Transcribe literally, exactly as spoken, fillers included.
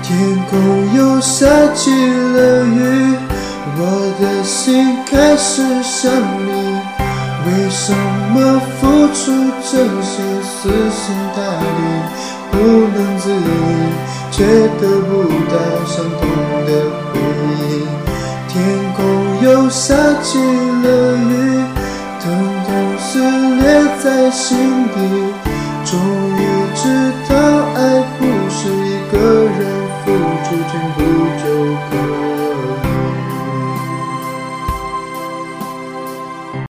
天空又下起了雨，我的心开始想你。为什么付出真心死心塌地，不能自已，却得不到相同的回应？天空又下起了雨，疼痛撕裂在心底。